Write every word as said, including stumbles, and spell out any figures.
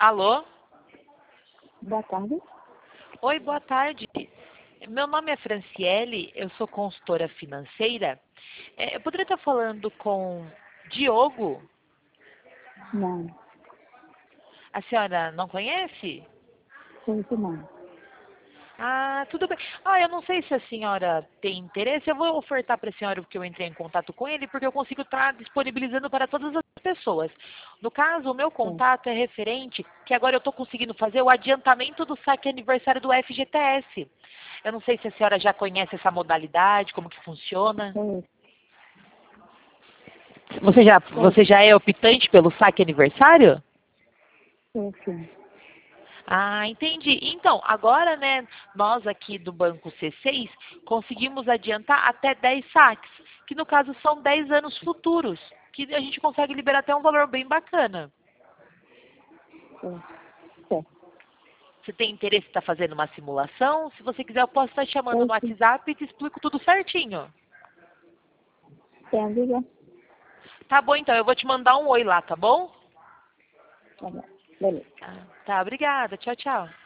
Alô? Boa tarde. Oi, boa tarde. Meu nome é Franciele, eu sou consultora financeira. É, eu poderia estar falando com Diogo? Não, A senhora não conhece? conheço não. Ah, tudo bem. Ah, eu não sei se a senhora tem interesse. Eu vou ofertar para a senhora que eu entrei em contato com ele, porque eu consigo estar disponibilizando para todas as pessoas. No caso, o meu É, contato é referente, que agora eu estou conseguindo fazer o adiantamento do saque aniversário do F G T S. Eu não sei se a senhora já conhece essa modalidade, como que funciona. conheço, Você já, você conheço, já é optante pelo saque aniversário? conheço, sim. Ah, entendi. Então, agora, né, nós aqui do Banco C seis conseguimos adiantar até dez saques, que no caso são dez anos futuros, que a gente consegue liberar até um valor bem bacana. É, é. Você tem interesse em estar fazendo uma simulação? Se você quiser, eu posso estar te chamando no Conheço, WhatsApp e te explico tudo certinho. tem a diga? Tá bom, então, eu vou te mandar um oi lá, tá bom? Tá bom, beleza. Ah, tá, obrigada. Tchau, tchau.